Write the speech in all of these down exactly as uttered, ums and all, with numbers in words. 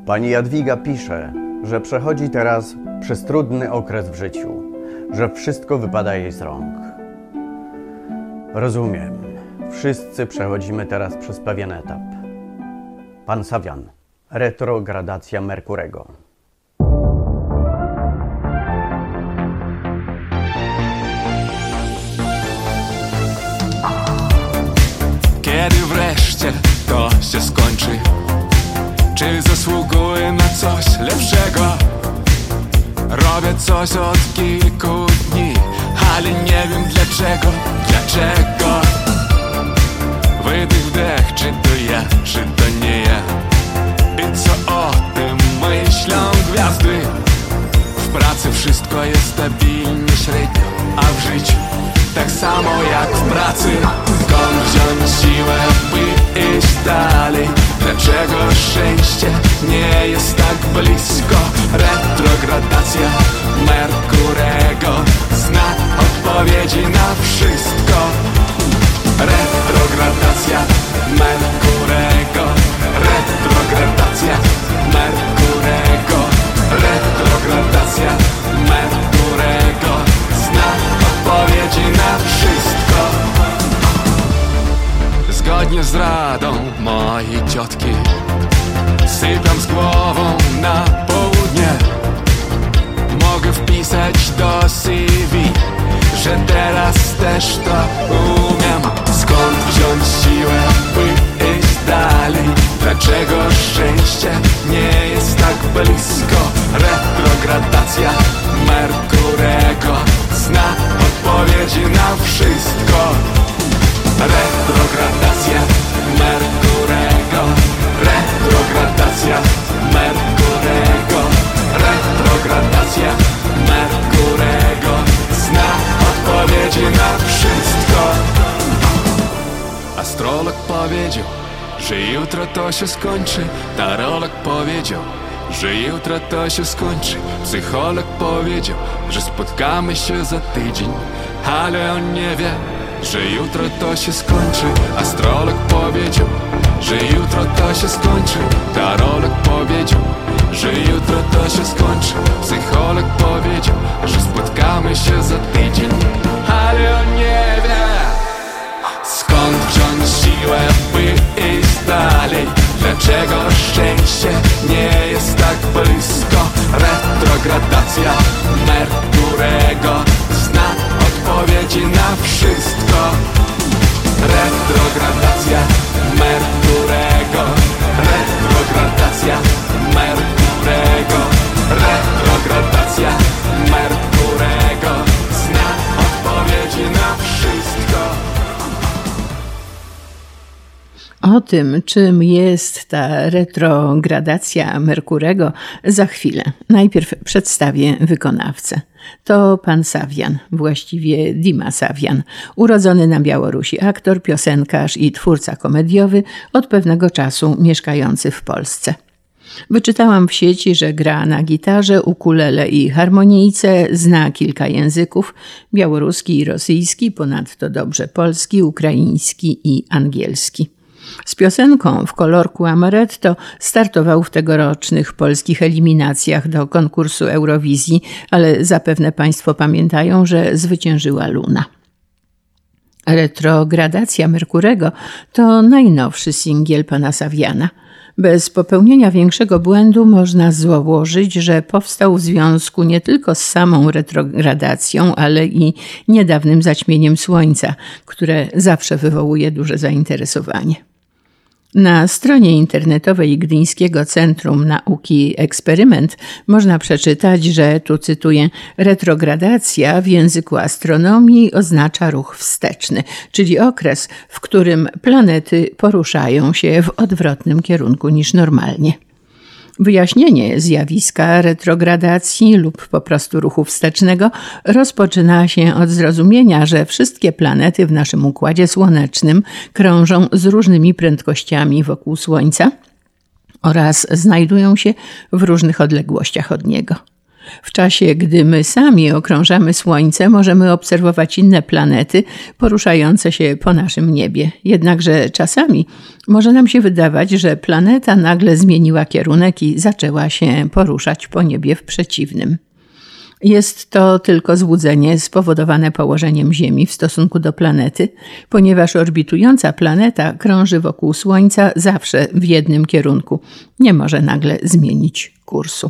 Pani Jadwiga pisze, że przechodzi teraz przez trudny okres w życiu, że wszystko wypada jej z rąk. Rozumiem. Wszyscy przechodzimy teraz przez pewien etap. Pan Sawian. Retrogradacja Merkurego. Kiedy wreszcie to się skończy? Czy zasługuję na coś lepszego? Robię coś od kilku dni, ale nie wiem dlaczego, dlaczego. Wydech, wdech, czy to ja, czy to nie ja? I co o tym myślą gwiazdy? W pracy wszystko jest stabilnie średnio, a w życiu tak samo jak w pracy. Skąd wziąć siłę, by iść dalej? Dlaczego szczęście nie jest tak blisko? Retrogradacja Merkurego zna odpowiedzi na wszystko. Retrogradacja Merkurego. Retrogradacja Merkurego. Retrogradacja Merkurego zna odpowiedzi na wszystko. Zgodnie z radą mojej ciotki sypiam z głową na południe. Mogę wpisać do C V, że teraz też to umiem. Skąd wziąć siłę, by iść dalej? Dlaczego szczęście nie jest tak blisko? Retrogradacja Merkurego zna odpowiedzi na wszystko. Retrogradacja Merkurego. Retrogradacja Merkurego. Retrogradacja Merkurego zna odpowiedzi na wszystko. Astrolog powiedział, że jutro to się skończy. Tarolog powiedział, że jutro to się skończy. Psycholog powiedział, że spotkamy się za tydzień, ale on nie wie, że jutro to się skończy. Astrolog powiedział, że jutro to się skończy. Tarolog powiedział, że jutro to się skończy. Psycholog powiedział, że spotkamy się za tydzień, ale on nie wie. Skąd wziąć siłę, by iść dalej? Dlaczego szczęście nie jest tak blisko? Retrogradacja Merkurego zna odpowiedzi na wszystko. Retrogradacja Merkurego. Retrogradacja Merkurego. Retrogradacja Merkurego zna odpowiedzi na wszystko. O tym, czym jest ta retrogradacja Merkurego, za chwilę. Najpierw przedstawię wykonawcę. To pan Sawian, właściwie Dima Sawian, urodzony na Białorusi aktor, piosenkarz i twórca komediowy, od pewnego czasu mieszkający w Polsce. Wyczytałam w sieci, że gra na gitarze, ukulele i harmonijce, zna kilka języków, białoruski i rosyjski, ponadto dobrze polski, ukraiński i angielski. Z piosenką w kolorku Amaretto startował w tegorocznych polskich eliminacjach do konkursu Eurowizji, ale zapewne Państwo pamiętają, że zwyciężyła Luna. Retrogradacja Merkurego to najnowszy singiel pana Sawiana. Bez popełnienia większego błędu można założyć, że powstał w związku nie tylko z samą retrogradacją, ale i niedawnym zaćmieniem słońca, które zawsze wywołuje duże zainteresowanie. Na stronie internetowej Gdyńskiego Centrum Nauki Eksperyment można przeczytać, że, tu cytuję, retrogradacja w języku astronomii oznacza ruch wsteczny, czyli okres, w którym planety poruszają się w odwrotnym kierunku niż normalnie. Wyjaśnienie zjawiska retrogradacji lub po prostu ruchu wstecznego rozpoczyna się od zrozumienia, że wszystkie planety w naszym Układzie Słonecznym krążą z różnymi prędkościami wokół Słońca oraz znajdują się w różnych odległościach od niego. W czasie, gdy my sami okrążamy Słońce, możemy obserwować inne planety poruszające się po naszym niebie. Jednakże czasami może nam się wydawać, że planeta nagle zmieniła kierunek i zaczęła się poruszać po niebie w przeciwnym. Jest to tylko złudzenie spowodowane położeniem Ziemi w stosunku do planety, ponieważ orbitująca planeta krąży wokół Słońca zawsze w jednym kierunku. Nie może nagle zmienić kursu.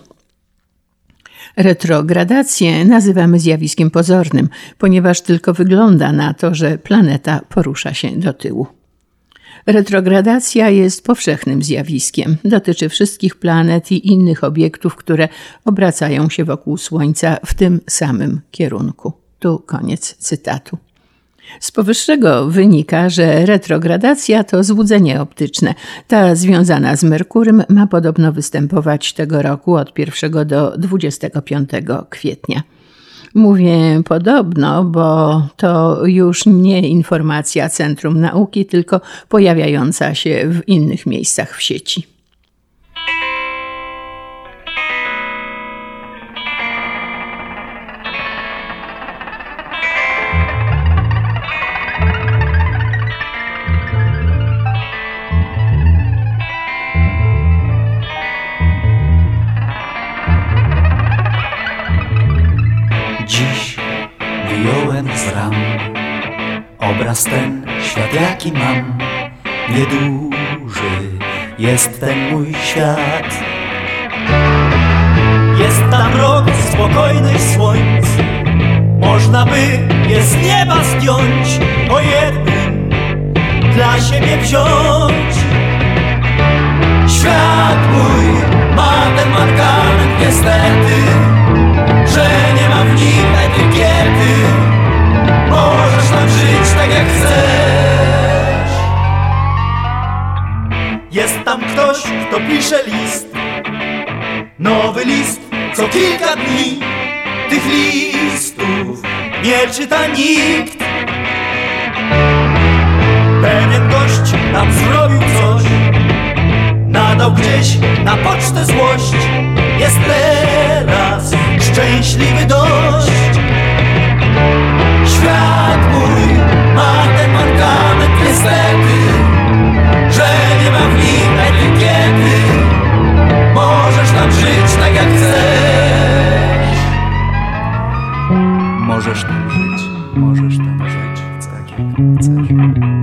Retrogradację nazywamy zjawiskiem pozornym, ponieważ tylko wygląda na to, że planeta porusza się do tyłu. Retrogradacja jest powszechnym zjawiskiem. Dotyczy wszystkich planet i innych obiektów, które obracają się wokół Słońca w tym samym kierunku. Tu koniec cytatu. Z powyższego wynika, że retrogradacja to złudzenie optyczne. Ta związana z Merkurym ma podobno występować tego roku od pierwszego do dwudziestego piątego kwietnia. Mówię podobno, bo to już nie informacja Centrum Nauki, tylko pojawiająca się w innych miejscach w sieci. Dziś wyjąłem z ram obraz ten, świat jaki mam. Nieduży jest ten mój świat. Jest tam rok spokojnych słońc, można by je z nieba zdjąć, po jednym dla siebie wziąć. Świat mój ma ten mankament niestety, że nie ma w nim etykiety. Możesz tam żyć tak jak chcesz. Jest tam ktoś, kto pisze list, nowy list co kilka dni. Tych listów nie czyta nikt. Pewien gość nam zrobił coś, nadał gdzieś na pocztę złość. Jest teraz szczęśliwy dość. Świat mój ma ten mankament niestety, że nie ma w nim etykiety. Możesz tam żyć tak jak chcesz. Możesz tam żyć, możesz tam żyć tak jak chcesz.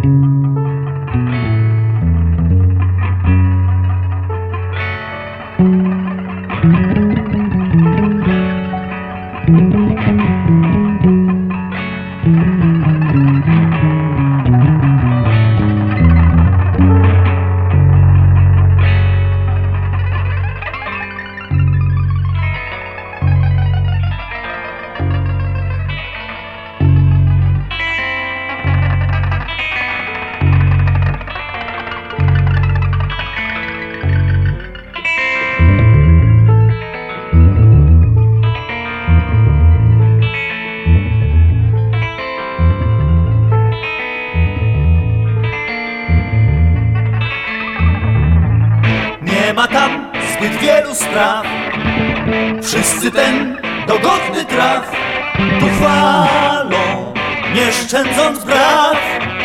Nie ma tam zbyt wielu spraw, wszyscy ten dogodny traf tu chwalą, nie szczędząc braw.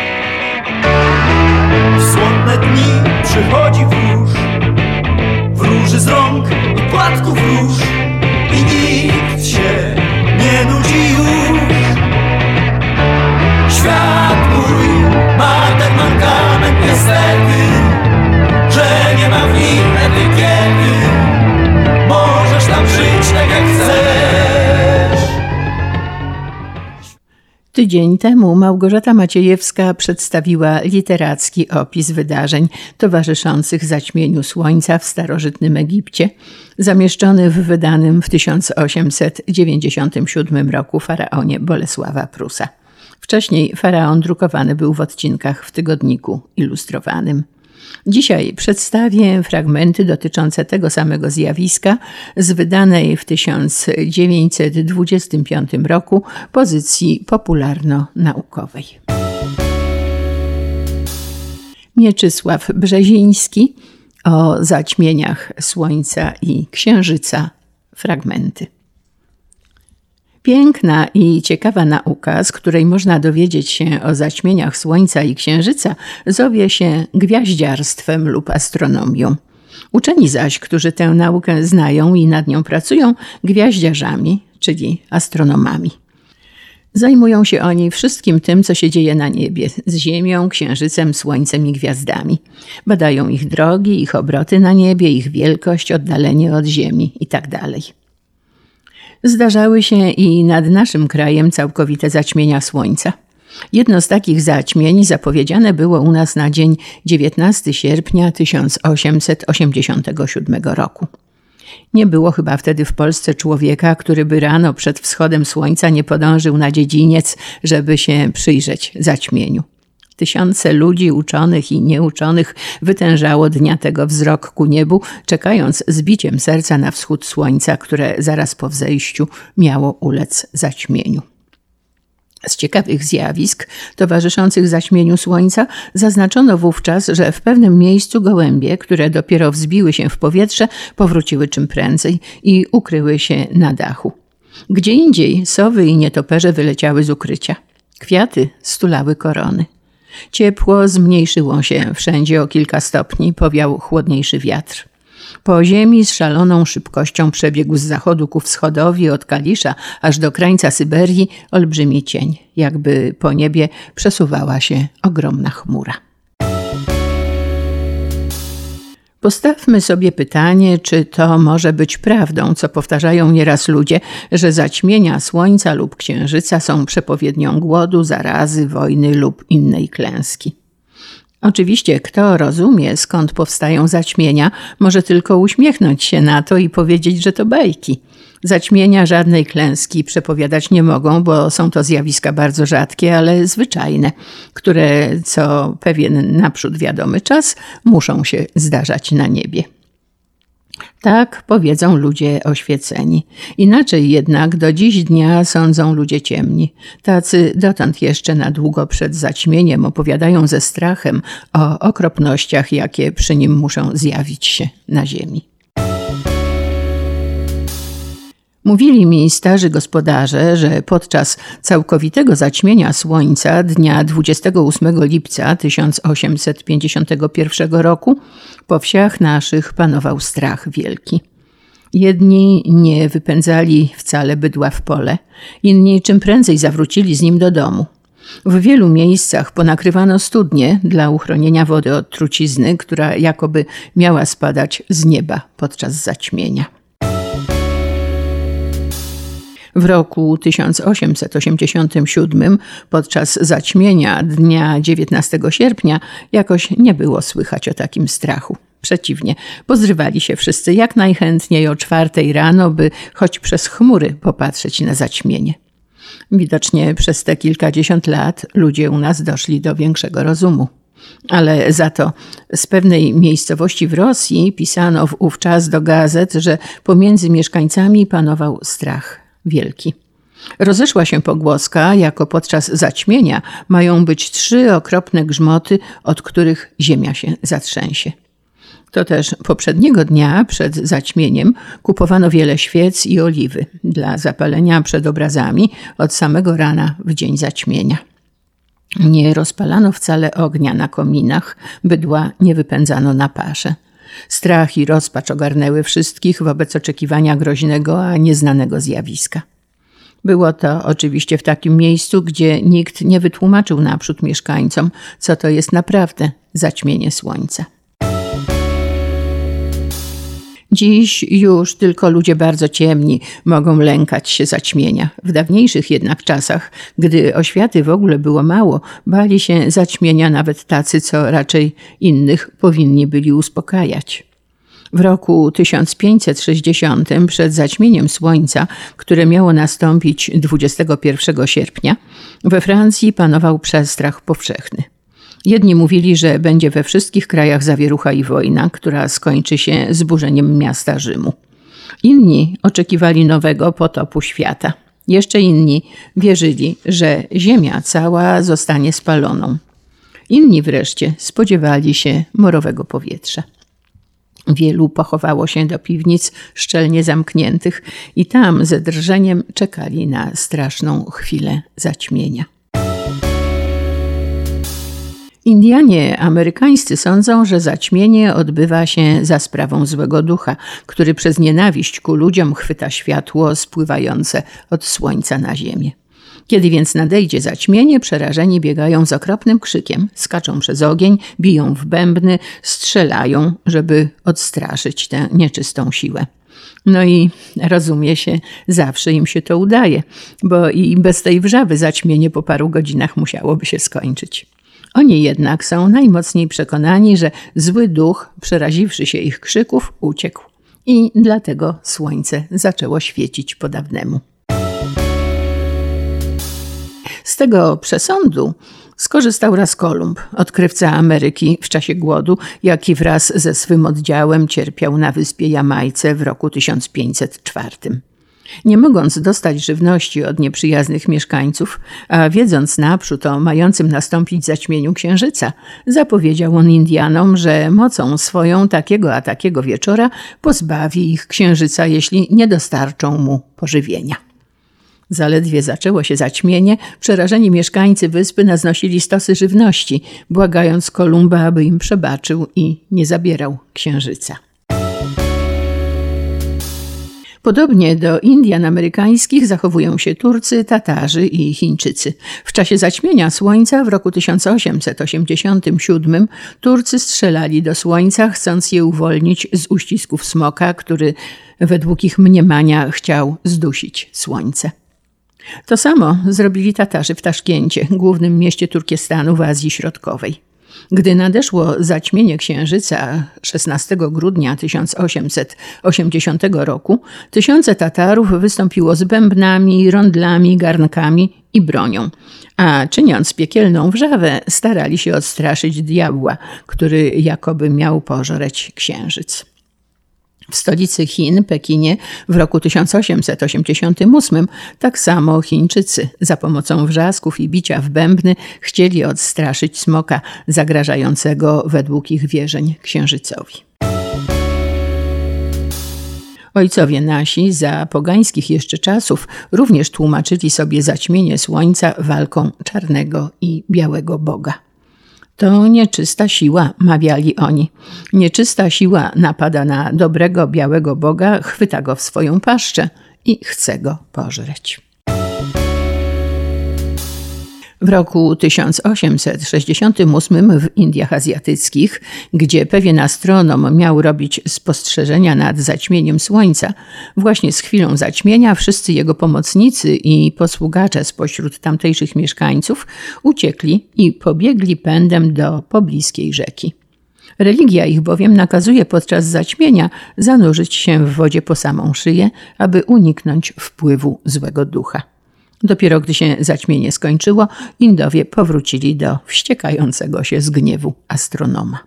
W słonne dni przychodzi wróż, wróży z rąk i płatków róż, i nikt się nie nudzi już. Świat mój ma ten mankament niestety, że nie ma w nim etykiety. Możesz tam żyć tak jak chcesz. Tydzień temu Małgorzata Maciejewska przedstawiła literacki opis wydarzeń towarzyszących zaćmieniu Słońca w starożytnym Egipcie, zamieszczony w wydanym w tysiąc osiemset dziewięćdziesiątym siódmym roku faraonie Bolesława Prusa. Wcześniej faraon drukowany był w odcinkach w tygodniku ilustrowanym. Dzisiaj przedstawię fragmenty dotyczące tego samego zjawiska z wydanej w tysiąc dziewięćset dwudziestym piątym roku pozycji popularno-naukowej. Mieczysław Brzeziński o zaćmieniach Słońca i Księżyca. Fragmenty. Piękna i ciekawa nauka, z której można dowiedzieć się o zaćmieniach Słońca i Księżyca, zowie się gwiaździarstwem lub astronomią. Uczeni zaś, którzy tę naukę znają i nad nią pracują, gwiaździarzami, czyli astronomami. Zajmują się oni wszystkim tym, co się dzieje na niebie, z Ziemią, Księżycem, Słońcem i gwiazdami. Badają ich drogi, ich obroty na niebie, ich wielkość, oddalenie od Ziemi itd. Zdarzały się i nad naszym krajem całkowite zaćmienia Słońca. Jedno z takich zaćmień zapowiedziane było u nas na dzień dziewiętnastego sierpnia tysiąc osiemset osiemdziesiątego siódmego roku. Nie było chyba wtedy w Polsce człowieka, który by rano przed wschodem słońca nie podążył na dziedziniec, żeby się przyjrzeć zaćmieniu. Tysiące ludzi uczonych i nieuczonych wytężało dnia tego wzrok ku niebu, czekając z biciem serca na wschód słońca, które zaraz po wzejściu miało ulec zaćmieniu. Z ciekawych zjawisk towarzyszących zaćmieniu Słońca zaznaczono wówczas, że w pewnym miejscu gołębie, które dopiero wzbiły się w powietrze, powróciły czym prędzej i ukryły się na dachu. Gdzie indziej sowy i nietoperze wyleciały z ukrycia. Kwiaty stulały korony. Ciepło zmniejszyło się wszędzie o kilka stopni, powiał chłodniejszy wiatr. Po ziemi z szaloną szybkością przebiegł z zachodu ku wschodowi, od Kalisza aż do krańca Syberii, olbrzymi cień, jakby po niebie przesuwała się ogromna chmura. Postawmy sobie pytanie, czy to może być prawdą, co powtarzają nieraz ludzie, że zaćmienia Słońca lub Księżyca są przepowiednią głodu, zarazy, wojny lub innej klęski. Oczywiście, kto rozumie, skąd powstają zaćmienia, może tylko uśmiechnąć się na to i powiedzieć, że to bajki. Zaćmienia żadnej klęski przepowiadać nie mogą, bo są to zjawiska bardzo rzadkie, ale zwyczajne, które co pewien naprzód wiadomy czas muszą się zdarzać na niebie. Tak powiedzą ludzie oświeceni. Inaczej jednak do dziś dnia sądzą ludzie ciemni. Tacy dotąd jeszcze na długo przed zaćmieniem opowiadają ze strachem o okropnościach, jakie przy nim muszą zjawić się na ziemi. Mówili mi starzy gospodarze, że podczas całkowitego zaćmienia Słońca dnia dwudziestego ósmego lipca tysiąc osiemset pięćdziesiątego pierwszego roku po wsiach naszych panował strach wielki. Jedni nie wypędzali wcale bydła w pole, inni czym prędzej zawrócili z nim do domu. W wielu miejscach ponakrywano studnie dla uchronienia wody od trucizny, która jakoby miała spadać z nieba podczas zaćmienia. W roku tysiąc osiemset osiemdziesiątym siódmym podczas zaćmienia dnia dziewiętnastego sierpnia jakoś nie było słychać o takim strachu. Przeciwnie, pozrywali się wszyscy jak najchętniej o czwartej rano, by choć przez chmury popatrzeć na zaćmienie. Widocznie przez te kilkadziesiąt lat ludzie u nas doszli do większego rozumu. Ale za to z pewnej miejscowości w Rosji pisano wówczas do gazet, że pomiędzy mieszkańcami panował strach wielki. Rozeszła się pogłoska, jako podczas zaćmienia mają być trzy okropne grzmoty, od których ziemia się zatrzęsie. To też poprzedniego dnia przed zaćmieniem kupowano wiele świec i oliwy dla zapalenia przed obrazami od samego rana w dzień zaćmienia. Nie rozpalano wcale ognia na kominach, bydła nie wypędzano na pasze. Strach i rozpacz ogarnęły wszystkich wobec oczekiwania groźnego, a nieznanego zjawiska. Było to oczywiście w takim miejscu, gdzie nikt nie wytłumaczył naprzód mieszkańcom, co to jest naprawdę zaćmienie Słońca. Dziś już tylko ludzie bardzo ciemni mogą lękać się zaćmienia. W dawniejszych jednak czasach, gdy oświaty w ogóle było mało, bali się zaćmienia nawet tacy, co raczej innych powinni byli uspokajać. W roku tysiąc pięćset sześćdziesiątym przed zaćmieniem Słońca, które miało nastąpić dwudziestego pierwszego sierpnia, we Francji panował przestrach powszechny. Jedni mówili, że będzie we wszystkich krajach zawierucha i wojna, która skończy się zburzeniem miasta Rzymu. Inni oczekiwali nowego potopu świata. Jeszcze inni wierzyli, że ziemia cała zostanie spaloną. Inni wreszcie spodziewali się morowego powietrza. Wielu pochowało się do piwnic szczelnie zamkniętych i tam ze drżeniem czekali na straszną chwilę zaćmienia. Indianie amerykańscy sądzą, że zaćmienie odbywa się za sprawą złego ducha, który przez nienawiść ku ludziom chwyta światło spływające od słońca na ziemię. Kiedy więc nadejdzie zaćmienie, przerażeni biegają z okropnym krzykiem, skaczą przez ogień, biją w bębny, strzelają, żeby odstraszyć tę nieczystą siłę. No i rozumie się, zawsze im się to udaje, bo i bez tej wrzawy zaćmienie po paru godzinach musiałoby się skończyć. Oni jednak są najmocniej przekonani, że zły duch, przeraziwszy się ich krzyków, uciekł i dlatego słońce zaczęło świecić po dawnemu. Z tego przesądu skorzystał raz Kolumb, odkrywca Ameryki w czasie głodu, jaki wraz ze swym oddziałem cierpiał na wyspie Jamajce w roku tysiąc pięćset czwartym. Nie mogąc dostać żywności od nieprzyjaznych mieszkańców, a wiedząc naprzód o mającym nastąpić zaćmieniu księżyca, zapowiedział on Indianom, że mocą swoją takiego a takiego wieczora pozbawi ich księżyca, jeśli nie dostarczą mu pożywienia. Zaledwie zaczęło się zaćmienie, przerażeni mieszkańcy wyspy naznosili stosy żywności, błagając Kolumba, aby im przebaczył i nie zabierał księżyca. Podobnie do Indian amerykańskich zachowują się Turcy, Tatarzy i Chińczycy. W czasie zaćmienia słońca w roku tysiąc osiemset osiemdziesiątym siódmym Turcy strzelali do słońca, chcąc je uwolnić z uścisków smoka, który według ich mniemania chciał zdusić słońce. To samo zrobili Tatarzy w Taszkencie, głównym mieście Turkestanu w Azji Środkowej. Gdy nadeszło zaćmienie księżyca szesnastego grudnia tysiąc osiemset osiemdziesiątego roku, tysiące Tatarów wystąpiło z bębnami, rondlami, garnkami i bronią, a czyniąc piekielną wrzawę, starali się odstraszyć diabła, który jakoby miał pożreć księżyc. W stolicy Chin, Pekinie, w roku tysiąc osiemset osiemdziesiątym ósmym tak samo Chińczycy za pomocą wrzasków i bicia w bębny chcieli odstraszyć smoka zagrażającego według ich wierzeń księżycowi. Ojcowie nasi za pogańskich jeszcze czasów również tłumaczyli sobie zaćmienie słońca walką czarnego i białego Boga. To nieczysta siła, mawiali oni. Nieczysta siła napada na dobrego, białego Boga, chwyta go w swoją paszczę i chce go pożreć. W roku tysiąc osiemset sześćdziesiątym ósmym w Indiach Azjatyckich, gdzie pewien astronom miał robić spostrzeżenia nad zaćmieniem słońca, właśnie z chwilą zaćmienia wszyscy jego pomocnicy i posługacze spośród tamtejszych mieszkańców uciekli i pobiegli pędem do pobliskiej rzeki. Religia ich bowiem nakazuje podczas zaćmienia zanurzyć się w wodzie po samą szyję, aby uniknąć wpływu złego ducha. Dopiero gdy się zaćmienie skończyło, Indowie powrócili do wściekającego się z gniewu astronoma.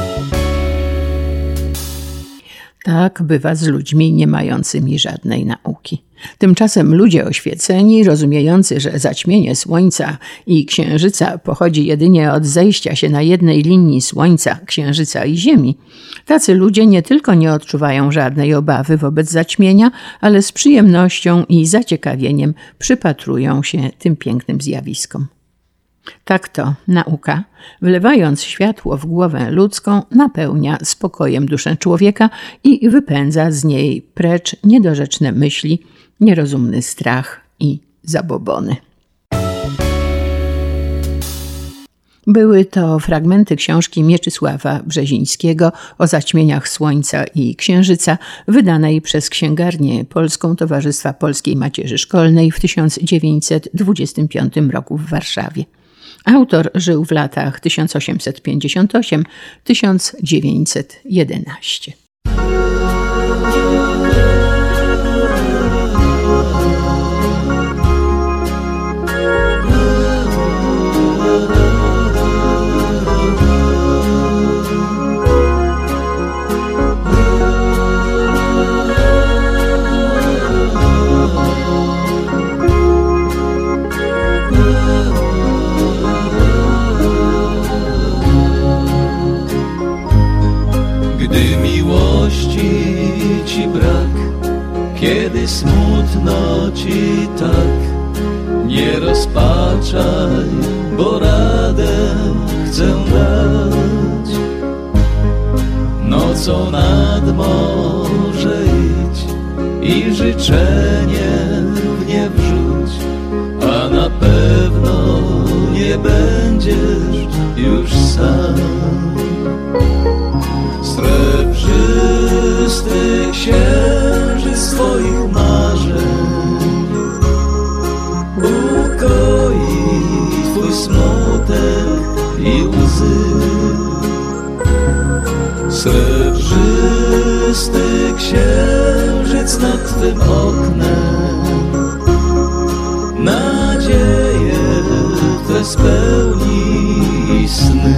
Tak bywa z ludźmi nie mającymi żadnej nauki. Tymczasem ludzie oświeceni, rozumiejący, że zaćmienie słońca i księżyca pochodzi jedynie od zejścia się na jednej linii słońca, księżyca i ziemi, tacy ludzie nie tylko nie odczuwają żadnej obawy wobec zaćmienia, ale z przyjemnością i zaciekawieniem przypatrują się tym pięknym zjawiskom. Tak to nauka, wlewając światło w głowę ludzką, napełnia spokojem duszę człowieka i wypędza z niej precz niedorzeczne myśli, nierozumny strach i zabobony. Były to fragmenty książki Mieczysława Brzezińskiego o zaćmieniach słońca i księżyca, wydanej przez Księgarnię Polską Towarzystwa Polskiej Macierzy Szkolnej w tysiąc dziewięćset dwudziestym piątym roku w Warszawie. Autor żył w latach tysiąc osiemset pięćdziesiątym ósmym do tysiąc dziewięćset jedenastego. Gdy miło kiedy smutno ci tak, nie rozpaczaj, bo radę chcę dać. Nocą nad morze idź i życzenie w nie wrzuć, a na pewno nie będziesz już sam. Srebrzysty księżyc twoich marzeń ukoi twój smutek i łzy. Srebrzysty księżyc nad twym oknem nadzieje twe spełni i sny.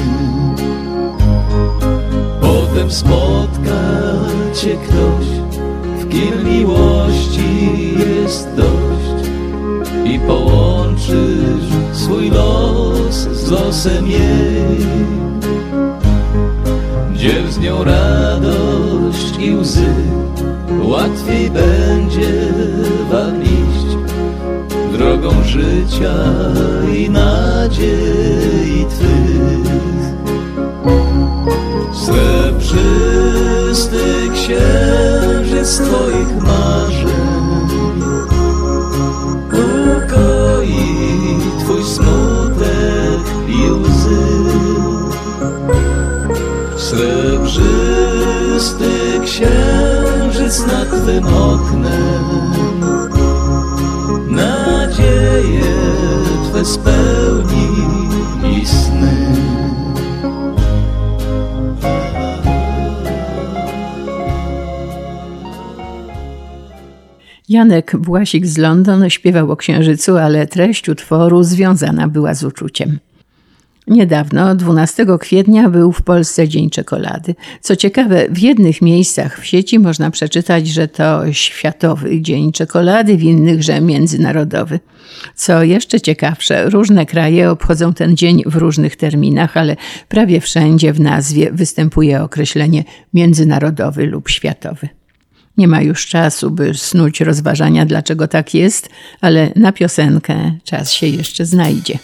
Potem spotka cię ktoś, w kim miłości jest dość, i połączysz swój los z losem jej. Dziel z nią radość i łzy, łatwiej będzie wam iść drogą życia i nadziei twych. Srebrzysty księżyc twoich marzeń ukoi twój smutek i łzy. Srebrzysty księżyc nad twym oknem nadzieje twe spełni i sny. Janek Błasik z London śpiewał o księżycu, ale treść utworu związana była z uczuciem. Niedawno, dwunastego kwietnia, był w Polsce Dzień Czekolady. Co ciekawe, w jednych miejscach w sieci można przeczytać, że to Światowy Dzień Czekolady, w innych, że międzynarodowy. Co jeszcze ciekawsze, różne kraje obchodzą ten dzień w różnych terminach, ale prawie wszędzie w nazwie występuje określenie międzynarodowy lub światowy. Nie ma już czasu, by snuć rozważania, dlaczego tak jest, ale na piosenkę czas się jeszcze znajdzie.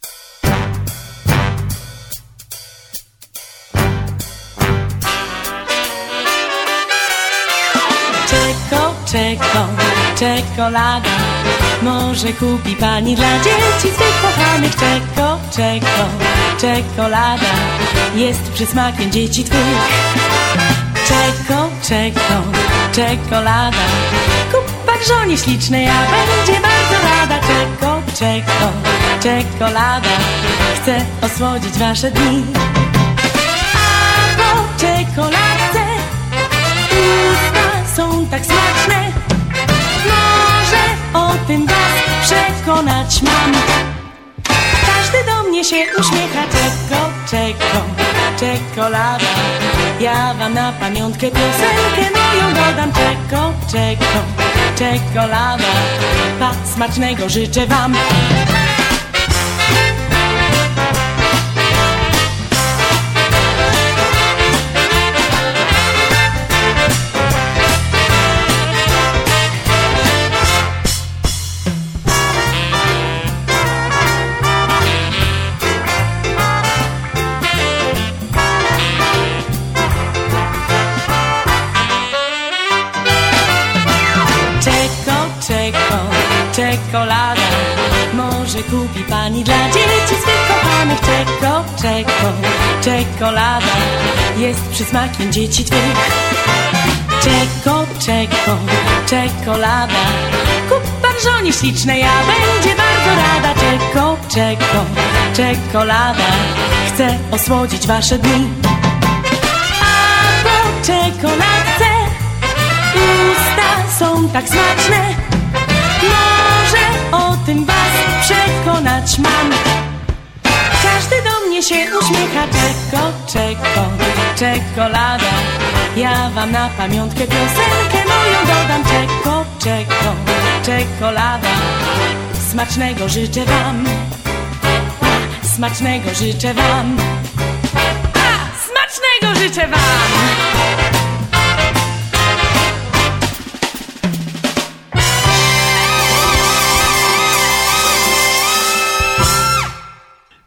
Czeko, czeko, czekolada, może kupi pani dla dzieci swych kochanych. Czeko, czeko, czekolada, jest przysmakiem dzieci twych. Czeko, czeko, czekolada, kup pan żonie ślicznej, a będzie bardzo rada. Czeko, czeko, czekolada, chce osłodzić wasze dni. A po czekoladce usta są tak smaczne, może o tym was przekonać mam. Każdy do mnie się uśmiecha. Czeko, czeko, czekolada, ja wam na pamiątkę piosenkę moją dodam. Czeko, czeko, czekolada, pa, smacznego życzę wam. Czekolada, może kupi pani dla dzieci swych kochanych. Czeko, czeko, czekolada, jest przysmakiem dzieci twych. Czeko, czeko, czekolada, kup pan żonie ślicznej, a będzie bardzo rada. Czeko, czeko, czekolada, chce osłodzić wasze dni. A po czekoladce usta są tak smaczne, może o tym was przekonać mam. Każdy do mnie się uśmiecha. Czeko, czeko, czekolada, ja wam na pamiątkę piosenkę moją dodam. Czeko, czeko, czekolada, smacznego życzę wam. Smacznego życzę wam. A, smacznego życzę wam.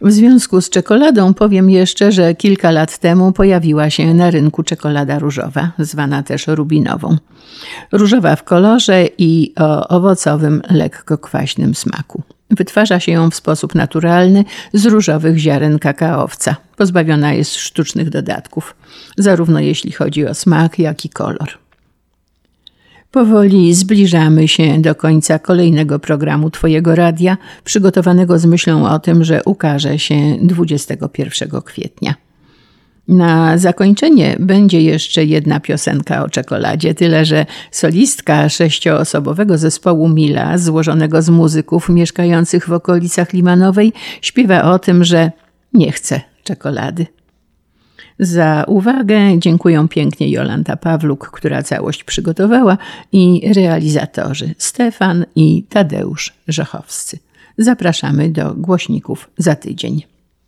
W związku z czekoladą powiem jeszcze, że kilka lat temu pojawiła się na rynku czekolada różowa, zwana też rubinową. Różowa w kolorze i o owocowym, lekko kwaśnym smaku. Wytwarza się ją w sposób naturalny z różowych ziaren kakaowca. Pozbawiona jest sztucznych dodatków, zarówno jeśli chodzi o smak, jak i kolor. Powoli zbliżamy się do końca kolejnego programu Twojego radia, przygotowanego z myślą o tym, że ukaże się dwudziestego pierwszego kwietnia. Na zakończenie będzie jeszcze jedna piosenka o czekoladzie, tyle że solistka sześcioosobowego zespołu Mila, złożonego z muzyków mieszkających w okolicach Limanowej, śpiewa o tym, że nie chce czekolady. Za uwagę dziękuję pięknie Jolanta Pawluk, która całość przygotowała, i realizatorzy Stefan i Tadeusz Rzechowscy. Zapraszamy do głośników za tydzień.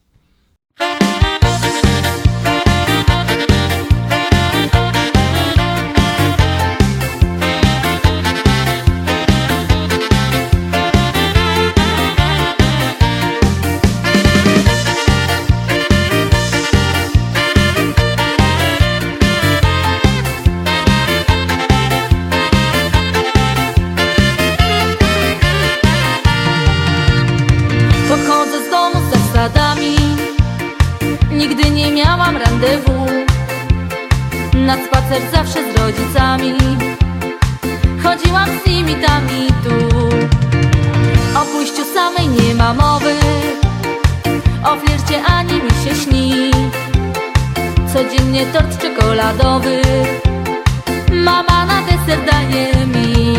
Nigdy nie miałam rendezvous, na spacer zawsze z rodzicami. Chodziłam z nimi tam i tu. O pójściu samej nie ma mowy, o flircie ani mi się śni. Codziennie tort czekoladowy mama na deser daje mi.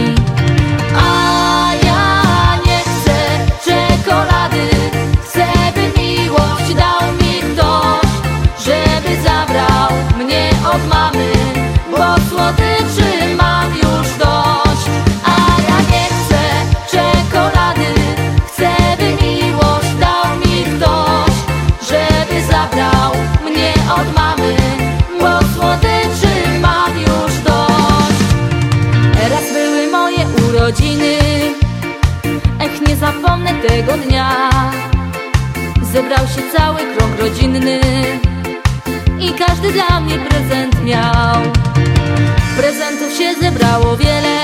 A ja nie chcę czekolady, chcę, by miłość dał mi ktoś, żeby zabrał mnie od mamy, bo słodyczy mam już dość. A ja nie chcę czekolady, chcę, by miłość dał mi ktoś, żeby zabrał mnie od mamy, bo słodyczy mam już dość. Raz były moje urodziny, ech, nie zapomnę tego dnia. Zebrał się cały krąg rodzinny i każdy dla mnie prezent miał. Prezentów się zebrało wiele,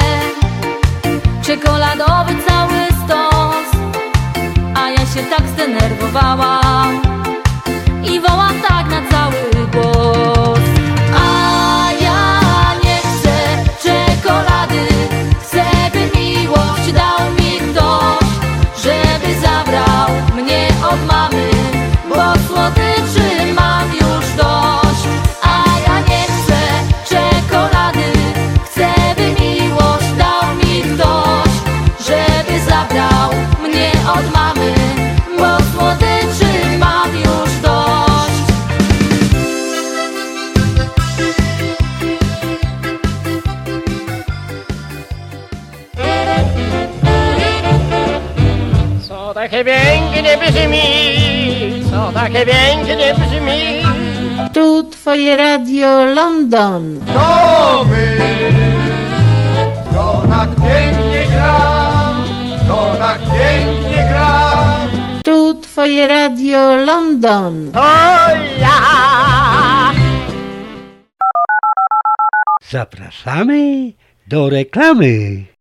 czekoladowy cały stos. A ja się tak zdenerwowałam i wołam tak na cały głos. A ja nie chcę czekolady, chcę, by miłość dał mi ktoś, żeby zabrał mnie od mamy, bo słodyczy mam już dość. A ja nie chcę czekolady, chcę, by miłość dał mi ktoś, żeby zabrał mnie od mamy, bo słodyczy mam już dość. Co takie pięknie brzmi, co takie pięknie brzmi. Tu Twoje radio London. To my, to tak pięknie gra, to tak pięknie gra. Tu Twoje radio London. To ja. Zapraszamy do reklamy.